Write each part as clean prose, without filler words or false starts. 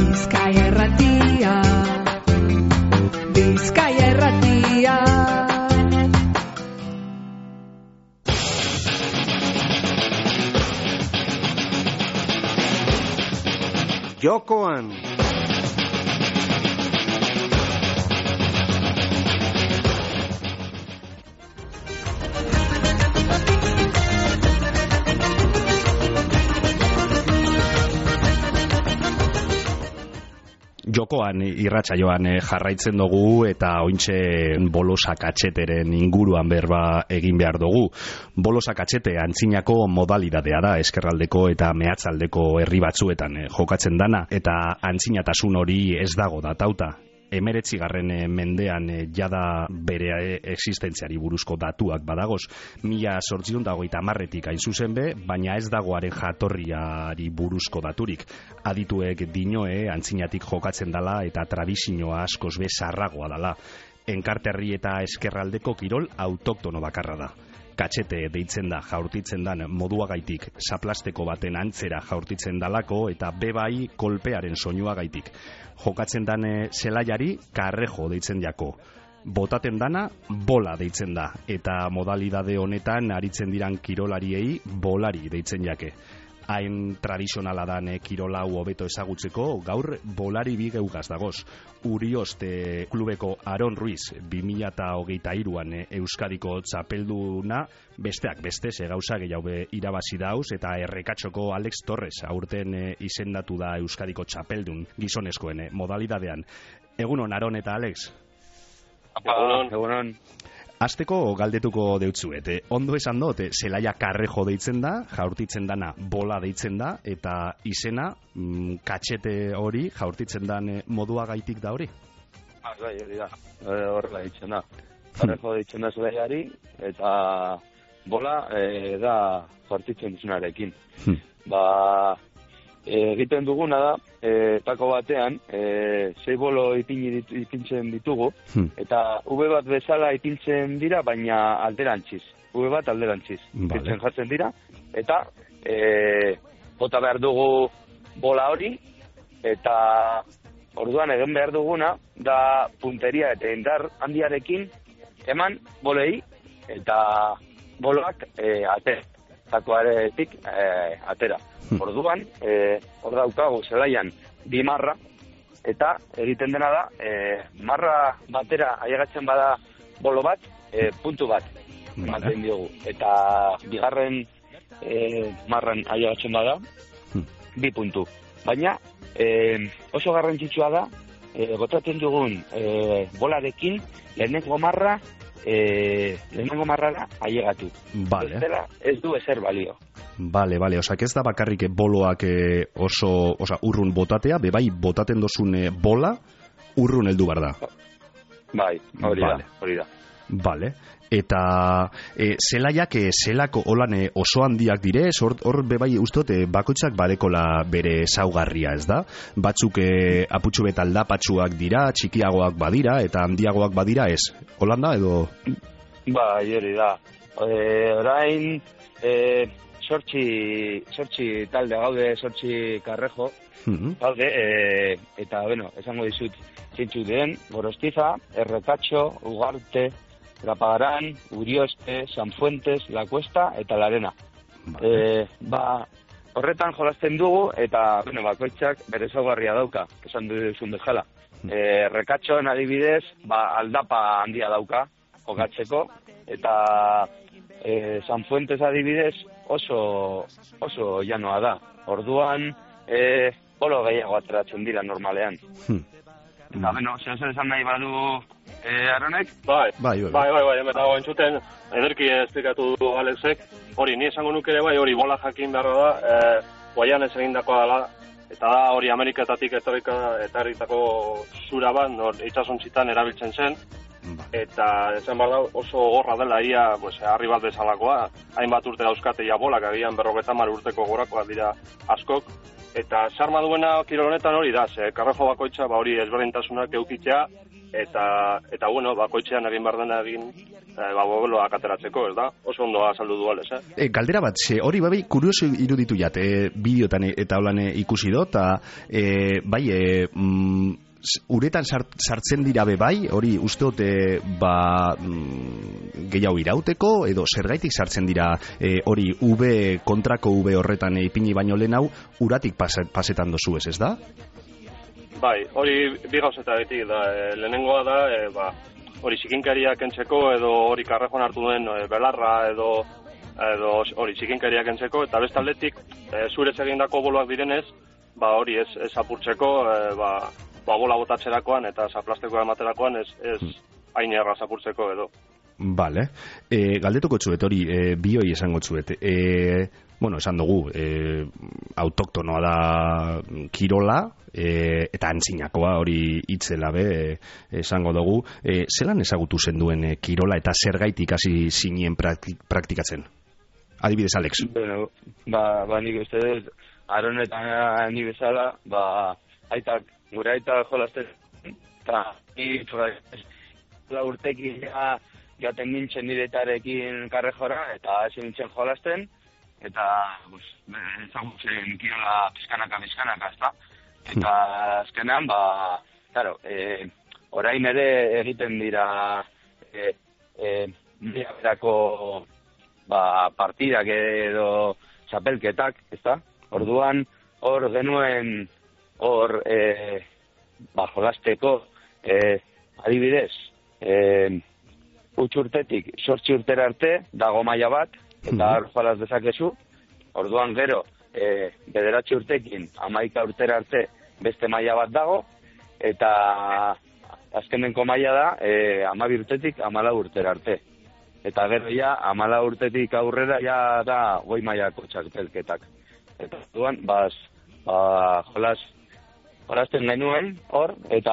Bizkaia Irratia, Bizkaia Irratia. Jokoan. Jokoan irratsaioan jarraitzen dugu eta ointxe bolosak atxeteren inguruan berba egin behar dugu. Bolosak atxete antzinako modalidadea da, eskerraldeko eta mehatzaldeko herri batzuetan jokatzen dana, eta antzinatasun hori ez dago datauta. 19. mendean jada bere existentziari buruzko datuak badagoz, 1830etik hain zuzen be, baina ez dagoaren jatorriari buruzko daturik. Adituek dinoe antzinatik jokatzen dala eta tradizioa askoz be sarragoa dala. Enkarterri eta eskerraldeko kirol autoktono bakarra da. Katxete deitzen da jaurtitzen dan moduagaitik, zaplasteko baten antzera jaurtitzen dalako eta bebai kolpearen soinuagaitik. Jokatzen dan zelaiari karrejo deitzen jako. Botaten dana bola deitzen da eta modalidade honetan aritzen diran kirolariei bolari deitzen jake. Hain tradizionala dan kirola hau hobeto ezagutzeko, gaur bolari bigeugaz dagoz. Urioste klubeko Aron Ruiz 2023an Euskadiko txapelduna, besteak beste, gauza gehiago irabazi dauz, eta Errekatxoko Alex Torres aurten izendatu da Euskadiko txapeldun gizonezkoen modalidadean. Egunon, Aron eta Alex? Egunon. Azteko galdetuko deutzuet, ondo esan dut, zelaia karrejo deitzen da, jaurtitzen dana bola deitzen da, eta izena katxete hori jaurtitzen dan moduagaitik da hori? Bai, hori da, horrela deitzen da. Karrejo deitzen da zelaiari, eta bola da jaurtitzen duzunarekin. Egiten duguna da, tako batean, 6 bolo ipintzen ditugu, eta V bat bezala ipintzen dira, baina alderantziz. V bat alderantziz. Ipintzen jartzen dira, eta bota behar dugu bola hori, eta orduan egin behar duguna, da punteria eta indar handiarekin eman bolei, eta boloak atera. Takoaretik atera. Orduan, hor daukagu zelaian bi marra, eta egiten dena da, marra batera ailegatzen bada bolo bat, puntu bat ematen diogu. Eta bigarren marran ailegatzen bada, 2 puntu. Baina, oso garrantzitsua da, botatzen dugun bolarekin lehenengo marrara ailegatu. Vale. Bestela ez du ezer balio. Vale, osak ez da bakarrik boloak oso urrun botatea, bebai botaten dozun bola urrun heldu bar da. Bai, hori da. Vale. Eta zelaiak zelako holan oso handiak direz, hor bebai ustot bakoitzak badekola bere zaugarria, ez da? Batzuk aputxu bet aldapatxuak dira, txikiagoak badira, eta handiagoak badira ez. Holan da edo? Bai, hori da. Orain, sortzi talde gaude, sortzi karrejo, gaude, eta, esango dizut, zintxuk diren, Gorostiza, Errekatxo, Ugarte, Trapagaran, Urioste, Sanfuentes, La Cuesta eta La Arena. Horretan jolasten dugu eta bakoitzak bere ezaugarria dauka, esan duzun bezala. Errekatxoen adibidez, aldapa handia dauka jokatzeko, eta Sanfuentes adibidez oso llanoa da. Orduan, bolo gehiago ateratzen dira normalean. Eta, zer esan nahi badu Aronek? Bai, eta entzuten ederki esplikatu du Alexek, hori, ni esango nuke ere hori bola jakin beharra da, guaian ez egindakoa dela, eta da hori Ameriketatik etorritako zura bat, itxasontzitan erabiltzen zen, eta esan behar da oso gorra dela ia, harri bat bezalakoa, hainbat urte dauzkate ja bolak, agian 50 urteko gorakoak dira askok, Eta sarma duena kirol honetan hori da, karrejo bakoitza hori ezberdintasunak eukitzea, eta bueno, bakoitzean egin behar dena egin, boloak ateratzeko, ez da? Oso ondo azaldu dual, ez, Galdera bat, hori bai, kurioso iruditu jat, bideotan eta holan ikusi do, eta uretan sartzen dira bai, hori uste dute gehiago irauteko, edo zergaitik sartzen dira hori kontrako horretan ipini baino lehen hau, uratik pasetan dozu ez da? Bai, hori bi gauzetatik da, lehenengoa da, hori zikinkaria kentzeko, edo hori karrejoan hartu duen belarra, edo hori zikinkaria kentzeko, eta bestaldetik, zurez egindako boloak direnez, hori ez apurtzeko, bola botatzerakoan eta zaplasteko amaterakoan ez hain erraz apurtzeko edo. Vale. Galdetuko txuet, hori bioi esango txuet. Esan dugu, autoktonoa da kirola, eta antzinakoa hori itzela esango dugu. Zelan ezagutu zen duen kirola eta zergaitik hasi zinien praktikatzen? Adibidez, Alex. Bueno, nik uste dut, Aron eta ni bezala, gure aita jolazten, eta urtekin joaten nintzen niretarekin karrejora, eta hasi nintzen jolazten, eta ezagutzen kirola pizkanaka, ezta? Eta azkenean, orain ere egiten dira berako partidak edo txapelketak, ezta? Orduan, hor genuen jolasteko adibidez, 8 urtetik 8 urtera arte dago maila bat, eta hor jolaz dezakezu. Orduan gero, 9 urtekin 11 urtera arte beste maila bat dago, eta azkenenko maila da 12 urtetik 14 urtera arte. Eta gero ja, 14 urtetik aurrera ja da goi mailako txapelketak. Eta orduan, jolazten genuen hor, eta,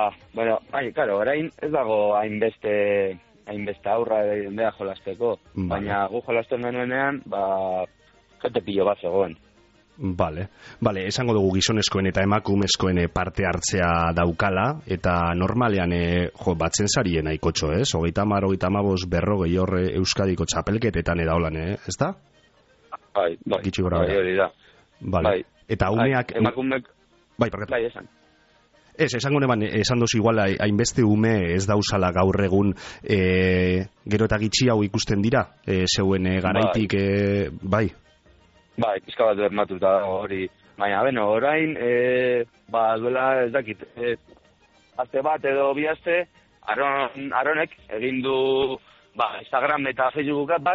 orain ez dago hainbeste aurra dira jolazteko, baina gu jolazten genuenean, jete pilo bat zegoen. Bale, esango dugu gizonezkoen eta emakumezkoen parte hartzea daukala, eta normalean batzen zarien aikotxo, ez? 30, 35, 40 hor Euskadiko txapelketetan edaolan, ez da? Bai, hori da. Bai. Eta umeak... Bai, esan. Esango neban, esan dozu igual, hainbeste ume ez dauzala gaur egun gero eta gitxi hau ikusten dira, zeuen garaitik, bai? Bai, pizka bat bermatuta hori, baina, orain, duela ez dakit, aste bat edo bi aste, Aronek egin du Instagram eta Facebook bat,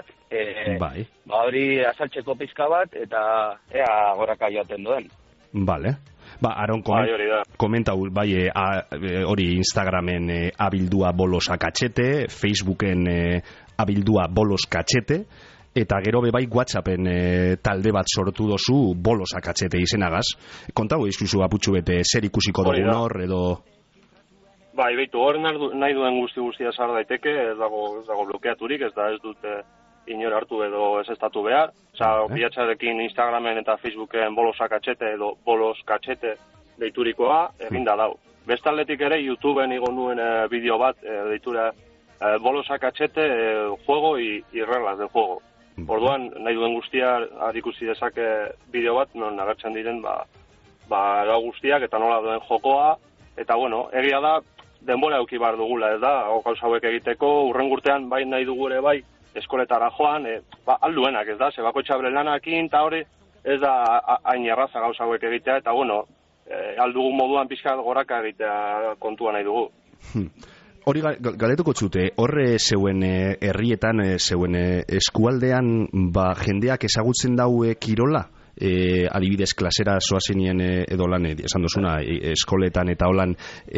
hori azaltzeko pizka bat, eta ea goraka joaten duen. Bale. Aron komenta hori Instagramen abildua bolos akatxete, Facebooken abildua bolos katxete, eta gero bai WhatsAppen talde bat sortu dozu bolos akatxete izenagaz. Kontau izkuzu aputxu bete zer ikusiko dugun hor, edo... Bai, behitu, hor nahi duen guztia sar daiteke, ez dago blokeaturik, ez dute inor hartu edo ez estatu behar. Bilatxarekin Instagramen eta Facebooken bolos akatxete edo bolos katxete deiturikoa eginda dau. Bestaldetik ere, YouTubeen igon nuen bideo bat, deitura bolos akatxete juego y reglas del juego. Orduan, nahi duen guztia ikusi dezake bideo bat, non agertzen diren gau guztiak eta nola duen jokoa. Eta, egia da, denbora euki bar dugula, ez da, gauza hauek egiteko, urrengurtean bai nahi dugu ere bai, eskoletara joan, alduenak, ez da, zebako txabre lanakin, eta hori, ez da hain erraza gauza hauek egitea, eta aldugu moduan pixka goraka egitea kontua nahi dugu. Hori galetuko txute, horre zeuen herrietan, zeuen eskualdean, jendeak ezagutzen daue kirola? Adibidez klasera soazenien edo lan esan dozuna eskoletan eta holan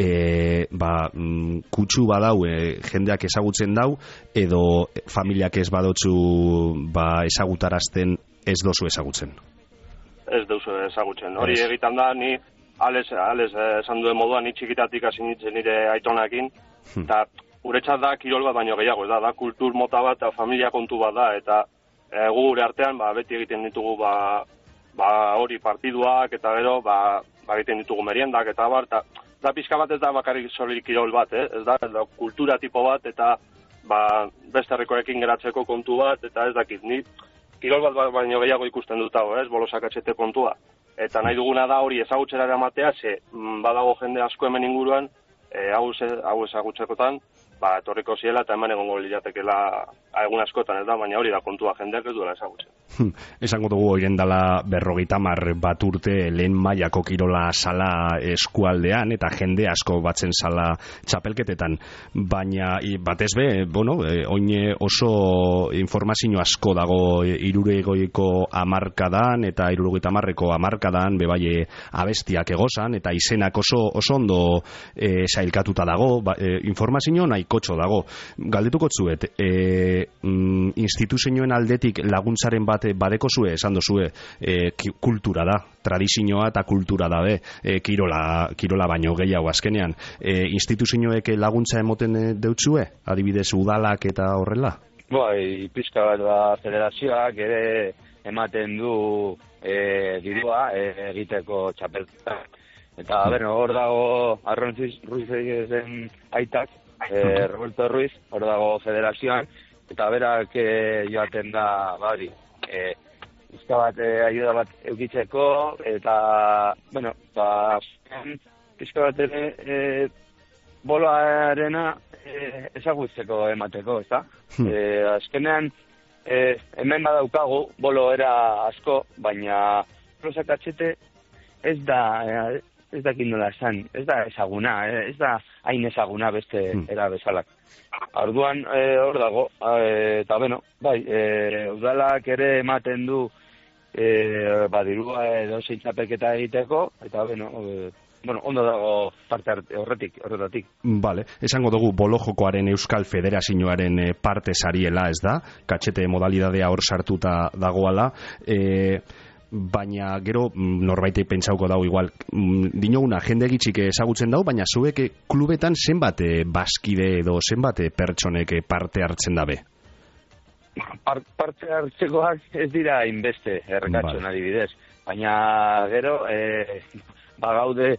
kutsu badau jendeak ezagutzen dau edo familiak ez badotzu ezagutarazten ez dozu ezagutzen? Ez dozu ezagutzen, hori egitan da ni Alex esan duen moduan ni txikitatik hasi nintzen nire aitonakin eta guretzat da kirol bat baino gehiago, da kultur mota bat eta familia kontu bat da eta gure artean beti egiten ditugu hori partiduak eta gero, egiten ditugu meriendak eta bar, eta da pixka bat ez da bakarrik soilik kirol bat, ez da kultura tipo bat eta beste herrikoekin geratzeko kontu bat, eta ez dakit, ni kirol bat baino gehiago ikusten dut hau, bolosakatxete kontua. Eta nahi duguna da hori ezagutzera eramatea, badago jende asko hemen inguruan, hau ezagutzekotan, etorriko ziela eta hemen egongo liratekela egun askotan, ez da, baina hori da kontua jendeak ez duela ezagutzen. Esango dugu oien dela 50 bat urte lehen mailako kirola sala eskualdean eta jende asko batzen sala txapelketetan, baina batez be, oin oso informazio asko dago 60ko hamarkadan eta 70ko hamarkadan bebai abestiak egozan eta izenak oso ondo sailkatuta dago, informazio nahikotxo dago. Galdetuko zuet, instituzioen aldetik laguntzaren bat badeko zue, esan dozue, kultura da, tradizioa eta kultura da kirola baino gehiago azkenean. Instituzioek laguntza emoten deutzue, adibidez udalak eta horrela? Pizka bat federazioak ere ematen du dirua egiteko txapelketak. Eta, hor dago Arron Ruizen aitak, Roberto Ruiz, hor dago federazioan, eta berak joaten da, pizka bat ayuda bat eukitzeko, eta, pizka bat ere boloarena ezagutzeko emateko, ez da? Azkenean, hemen badaukagu bolo era asko, baina Bolosakatxete ez da kindola esan, ez da ezaguna, ez da hain ezaguna beste era bezalak. Orduan hor dago, eta udalak ere ematen du dirua edo zein txapelketa egiteko, eta ondo dago parte horretatik. Vale, esango dugu bolojokoaren Euskal Federazioaren parte sariela, ez da? Katxete modalidadea hor sartuta dagoala, baina gero norbaitek pentsauko dago igual dinoguna jende gitxik ezagutzen dago, baina zuek klubetan zenbat bazkide edo zenbat pertsonek parte hartzen dabe? Parte hartzekoak ez dira inbeste errekatxon adibidez, baina gero gaude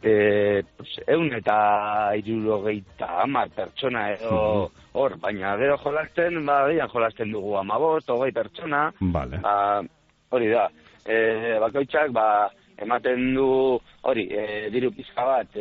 160 pertsona edo hor, baina gero jolasten, jolasten dugu 15-20 pertsona, hori da. Bakoitzak ematen du hori diru pizka bat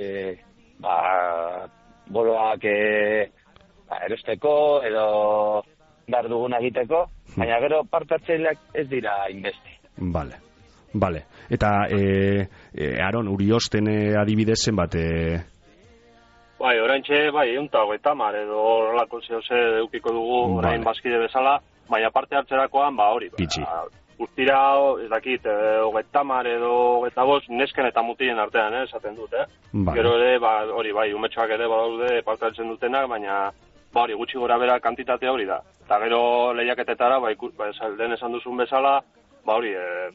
boloak erosteko edo dar duguna egiteko, baina gero partatzaileak ez dira inbeste. Vale. Eta Aron, Uriosten adibidez zenbat? Oraintxe, 150 edo horrelako zehose eukiko dugu orain bazkide bezala, baina parte hartzerakoan, hori. Guztira, ez dakit, 30 edo 25 nesken eta mutilen artean, esaten dut, Gero ere, hori, umetxoak ere badaude parte hartzen dutenak, baina, hori, gutxi gora bera kantitatea hori da. Eta gero lehiaketetara, den esan duzun bezala, hori,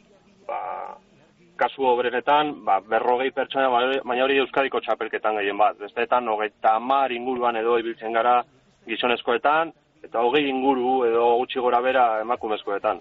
kasu obrenetan, 40 pertsona, baina hori Euskadiko txapelketan gehien bat. Besteetan, 30 inguruan edo ibiltzen gara gizonezkoetan, eta 20 inguru edo gutxi gora bera emakumezkoetan.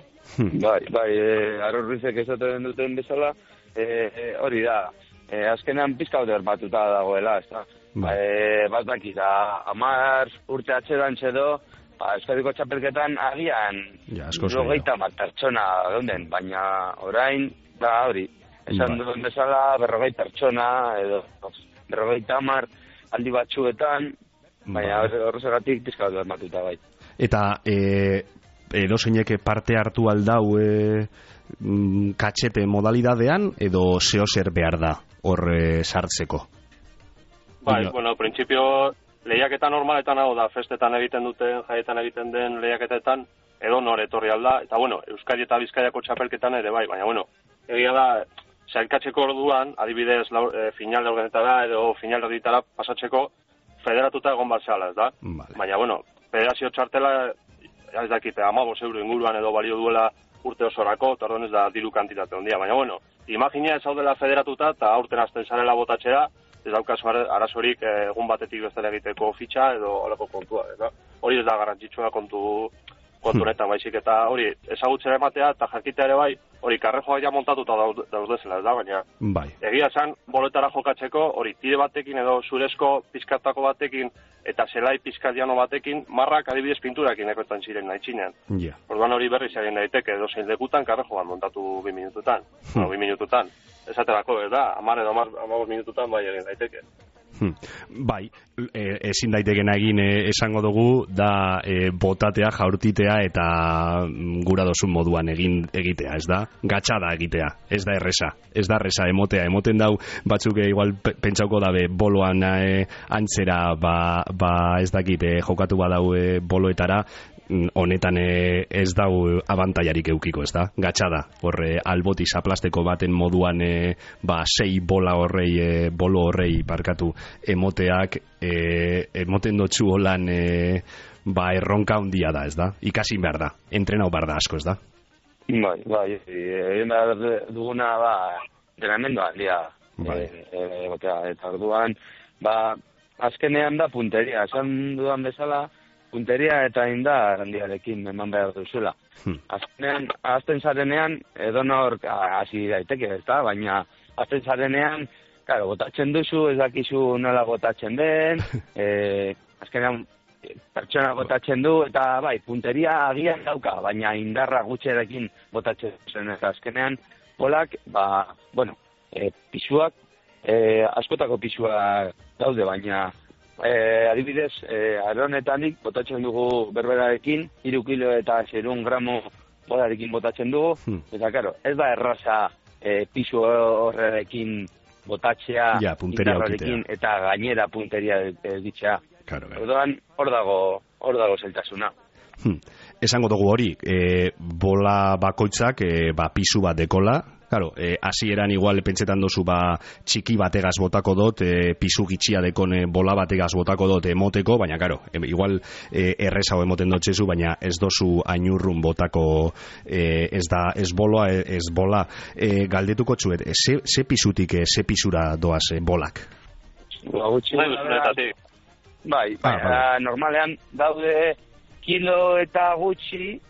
Arron Ruizek esaten duten bezala, hori da, azkenean pizka hori batuta dagoela, ez da. Bat dakit, 10 urte atxedan txedo, Euskadiko txapelketan agian 50 pertsona geunden, baina orain, hori, esan duen bezala 40 pertsona, edo 50 aldi batzuetan, baina horregatik pizka hori batuta bai. Eta edozeinek parte hartu aldau katxete modalidadean edo zehozer behar da hor sartzeko? Printzipio lehiaketa normaletan hau da, festetan egiten duten, jaietan egiten den lehiaketetan edo nor etorri alda, eta Euskadi eta Bizkaiako txapelketan ere bai, baina egia da, zailkatzeko orduan, adibidez final ordenetara edo final erditara pasatzeko federatuta egon bat zehala, ez da? Baina, federazio txartela ez dakite, 15 euro inguruan edo balio duela urte osorako, eta orduan ez da diru kantitate ondia. Baina, imagina ez zaudela federatuta, eta aurten azten zarela botatxera, ez daukazu arazorik egun batetik bestela egiteko fitxa edo alako kontua. Hori ez da garrantzitsua kontu konturetan baizik, eta hori ezagutzera ematea, eta jakitea ere bai, hori karrejoak ja montatuta daudezela, da, baina egia esan, boletara jokatzeko, hori tire batekin edo zurezko pizkatako batekin, eta zelai pizkatiano batekin, marrak adibidez pinturakin ekotan ziren nahi txinean. Orduan hori berriz egin daiteke, edo zein lekutan karrejoan montatu 2 minututan. 2 minututan. Esaterako, da, 10 edo 15 minututan bai egin daiteke. Bai, ezin daitekena egin esango dugu da botatea, jaurtitea eta gura dozun moduan egitea, ez da? Gatxada egitea, ez da erresa emotea, emoten dau batzuk igual pentsauko dabe boloan antzera ez dakit jokatu badau boloetara, honetan ez dau abantaiarik eukiko, ez da? Gatxada, horre alboti zaplasteko baten moduan 6 bolo horrei barkatu emoteak emoten dotzu holan erronka handia da, ez da? Ikasin behar da, entrenau behar da asko, ez da? Bai, egin behar duguna entrenamendu handia eta orduan azkenean da punteria, esan dudan bezala punteria eta indar handiarekin eman behar duzula. Azkenean, azten zarenean, edonor hasi daiteke, ez da? Baina azten zarenean, claro, botatzen duzu, ez dakizu nola botatzen den, azkenean pertsona botatzen du, eta bai, punteria agian dauka, baina indarra gutxerekin botatzen zen, eta azkenean, polak, pisuak, askotako pisuak daude, baina adibidez, aronetanik botatzen dugu berberarekin, 3 kilo eta 0 gramo bolarekin botatzen dugu, eta karo, ez da erraza pisu horrekin botatzea, indarrarekin, eta gainera punteria ditzea. Orduan, hor dago zeltasuna. Esango dugu hori, bola bakoitzak pisu bat dekola. Claro, hasieran igual pentsetan dozu txiki bategaz botako dot, pisu gitxia dekon bola bategaz botako dot emoteko, baina claro, igual errezago emoten dotzezu, baina ez dozu ainurrun botako ez bola. Galdetuko txuet, ze pisutik ze pisura doaz bolak? Bai, normalean daude kilo eta gutxi,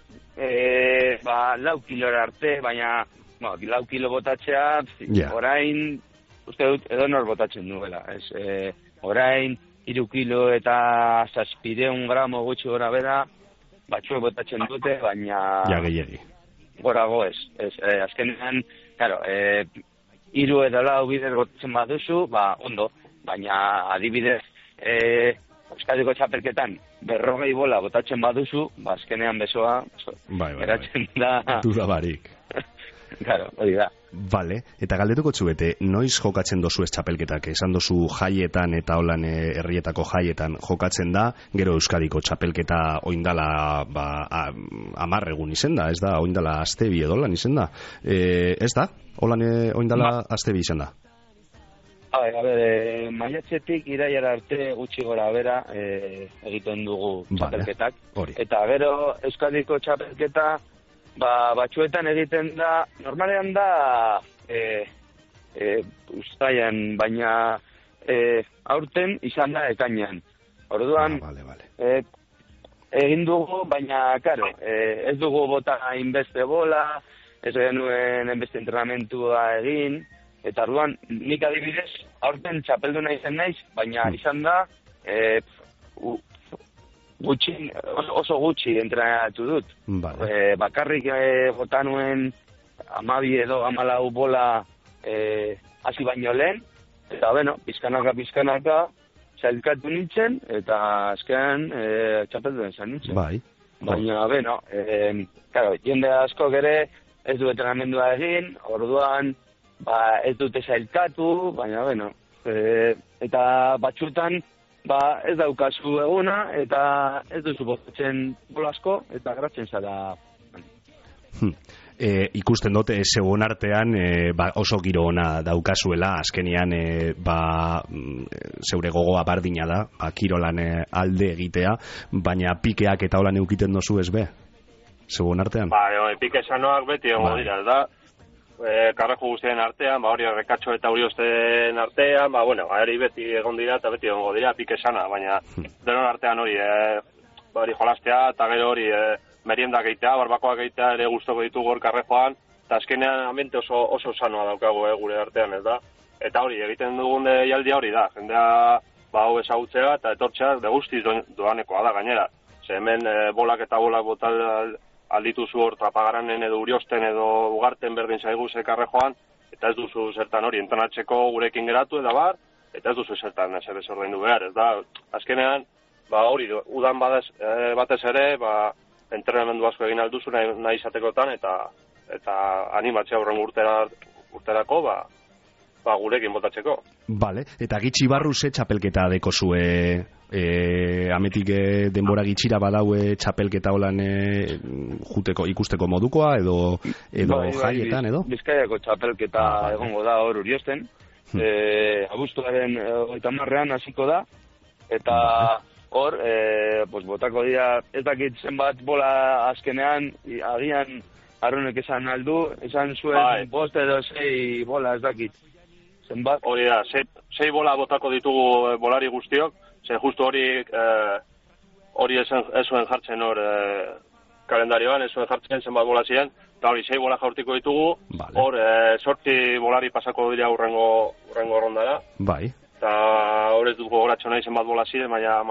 4 kilora arte, baina 4 kilo botatzea, orain, uste dut, edonor botatzen duela. Orain, 3 kilo eta 700 gramo gutxi gora bera, batzuek botatzen dute, baina gorago ez. Azkenean, claro, 3 edo 4 bider botatzen baduzu, ondo, baina adibidez, Euskadiko txapelketan 40 bola botatzen baduzu, azkenean besoa, eratzen da... Duda barik. Claro, hori da. Vale, eta galdetuko txubete, noiz jokatzen dozu ez txapelketak? Esan dozu jaietan eta holan herrietako jaietan jokatzen da, gero Euskadiko txapelketa oindala 10 egun izen da, ez da, oindala astebi edo lan izen da. Ez da, holan oindala astebi izen da. Maiatzetik iraiara arte gutxi gora bera egiten dugu txapelketak. Eta gero Euskadiko txapelketa batzuetan egiten da, normalean da uztaian, baina aurten izan da ekainean. Orduan, egin dugu, baina, karo, ez dugu bota hainbeste bola, ez genuen hainbeste entrenamentua egin, eta orduan, nik adibidez, aurten txapelduna izan naiz, baina izan da, oso gutxi entrenatu dut. Bakarrik bota nuen 12 edo 14 bola hasi baino lehen, eta pizkanaka zailkatu nintzen, eta azkean txapelduna izan nintzen. Baina, jende asko ere ez du entrenamendua egin, orduan ez dute zailkatu, baina, eta batxutan ez daukazu eguna, eta ez duzu botatzen bolasko, eta gratzen zara. Ikusten dute segun artean oso giro ona daukazuela, azkenian zeure gogoa bardina da, kirolan alde egitea, baina pikeak eta holan eukiten dozu ez be? Segun artean? Pike sanoak beti egon dira, da? Karrejo guztien artean, hori errekatxo eta hori osten artean, hori beti egon dira eta beti egongo dira pike sana, baina denon artean hori jolastea eta gero hori meriendak egitea, barbakoak egitea ere gustoko ditugu hor Karrejoan, eta azkenean ambiente oso sanoa daukagu gure artean, ez da? Eta hori, egiten dugun deialdia hori da, jendea hau ezagutzea eta etortzea degustiz doanekoa da gainera. Ze hemen bolak eta bolak botal aldituzu hor Trapagaranen edo Uriosten edo Ugarten berdin zaigu Karrejoan, eta ez duzu zertan hori entrenatzeko gurekin geratu eta bar, eta ez duzu zertan ezer ordaindu behar, ez da? Azkenean, hori, udan batez ere, entrenamendu asko egin alduzu nahi izatekotan, eta animatzea horren urterako, gurekin botatzeko. Bale, eta gitxi barru ze txapelketa deko zue, ametik denbora gitxira badaue txapelketa holan ikusteko modukoa, edo jaietan, edo? Bizkaiako txapelketa egongo da hor Uriosten, abuztuaren 30ean hasiko da, eta hor, botako dira, ez dakit zenbat bola azkenean, agian Arronek esan aldu, esan zuen 5 edo 6 bola, ez dakit. Zenbat? Hori da, 6 bola botako ditugu bolari guztiok, ze justu hori ez zuen jartzen hor kalendarioan, ez zuen jartzen zenbat bola ziren, eta hori 6 bola jaurtiko ditugu, hor 8 bolari pasako dira urrengo rondara. Bai. Eta hor ez dut gogoratxo nahi zenbat bola ziren, baina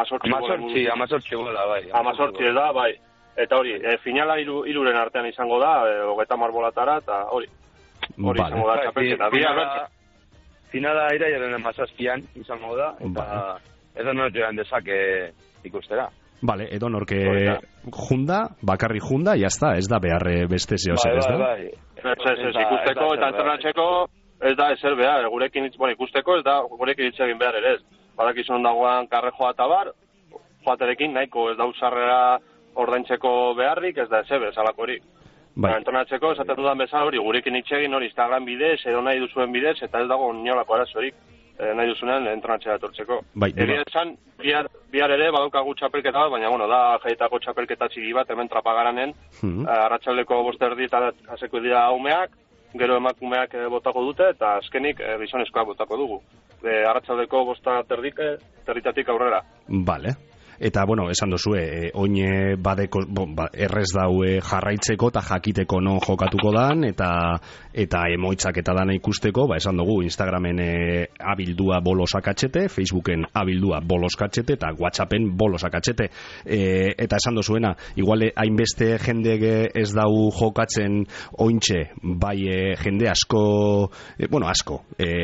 18 bola, bai. 18 ez da, bai. Eta hori, finala iruren artean izango da, 30 bolatara, eta hori izango da txapelketa. Finala irailaren 17an izango da, eta edo nork joan dezake ikustera. Bale, edo norke junda, bakarri junda, jazta, ez da behar beste zehozer, ez da? Bai. Ez ikusteko eta entrenatzeko, ez da ezer behar, gurekin ikusteko, ez da gurekin hitz egin behar ere ez. Badakizun dagoan Karrejoa eta bar, joaterekin nahiko ez da usarrera ordaintzeko beharrik, ez da ezer bezalako hori. Entrenatzeko, esaten dudan bezala hori, gurekin hitz egin hori Instagram bidez, edo nahi duzuen bidez, eta ez dago inolako arazorik nahi duzunean entrenatzea etortzeko. Egia esan, bihar ere badaukagu txapelketa bat, baina da jaietako txapelketa txiki bat, hemen Trapagaranen, arratsaldeko 5:30 eta haseko dira umeak, gero emakumeak botako dute, eta azkenik gizonezkoak botako dugu. Arratsaldeko 5:30 aurrera. Bale. Eta, esan dozue, oin badeko, errez daue jarraitzeko eta jakiteko non jokatuko dan, eta emoitzak eta dana ikusteko, esan dugu, Instagramen abildua bolosakatxete, Facebooken abildua boloskatxete, eta WhatsAppen bolosakatxete. Eta esan dozuena, igual hainbeste jende ez dau jokatzen ointxe, bai jende asko, asko,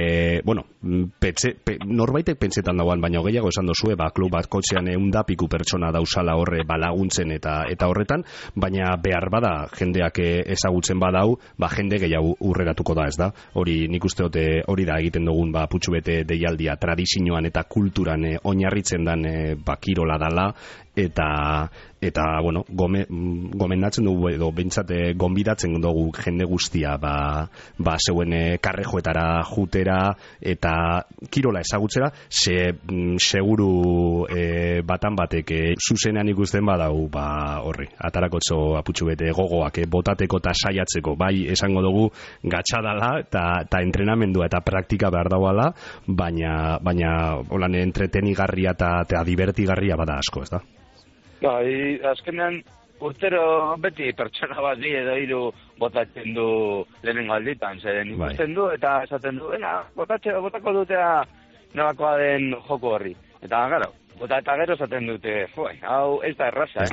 norbaitek pentsetan dauan, baina gehiago esan dozue, klub bat kotxean piku pertsona dauzala horre balaguntzen eta horretan, baina behar bada jendeak ezagutzen badau, jende gehiago urreratuko da, ez da? Hori nik uste dute hori da egiten dugun putxu bete deialdia tradizioan eta kulturan oinarritzen dan kirola dala, eta gomendatzen dugu edo behintzat gonbidatzen dugu jende guztia zeuen Karrejoetara jutera eta kirola ezagutzera, seguru batan batek zuzenean ikusten badau horri, atarakotxo aputxu bete gogoak botateko eta saiatzeko, bai esango dugu gatxadala eta entrenamendua eta praktika behar dauala, baina holan entretenigarria eta divertigarria bada asko, ez da? Azkenean urtero beti pertsona bat di edo hiru botatzen du lehenengo alditan, zeren ikusten du eta esaten du, botako dutea nolakoa den joko horri. Eta gero, bota eta gero esaten dute, hau ez da erraza,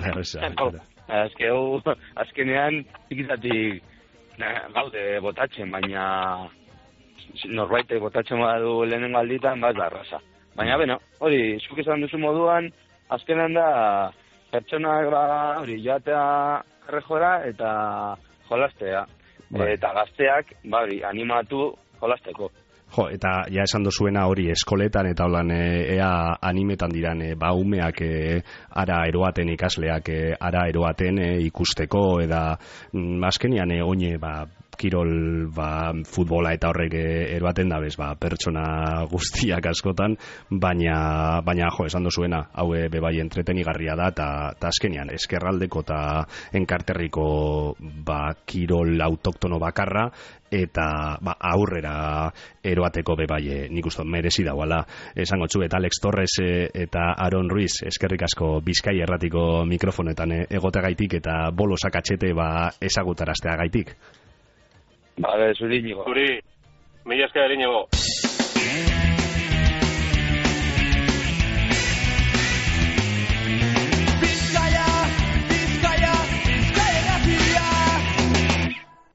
azkenean ikitatik gaude botatzen, baina norbaitek botatzen badu lehenengo alditan, ez da erraza. Baina, hori, zuk esan duzu moduan, azkenean da pertsonak hori joatea Karrejora eta jolastea. Eta gazteak animatu jolasteko. Eta ja esan dozuena hori eskoletan eta holan ea animetan diran umeak ara eroaten ikasleak ara eroaten ikusteko eta azkenian oine kirol futbola eta horrek eroaten da bez, pertsona guztiak askotan, baina jo, esan dozuena, hau bebai entretenigarria da, eta azkenean, eskerraldeko eta enkarterriko kirol autoktono bakarra, eta aurrera eroateko bebai nik uste merezi dauala. Esango txu, eta Alex Torres eta Aaron Ruiz, eskerrik asko Bizkai Erratiko mikrofonetan egotegaitik eta bolo sakatxete ezagutaraztea gaitik. Vale, zuri, Inigo. Zuri, mila esker, Inigo.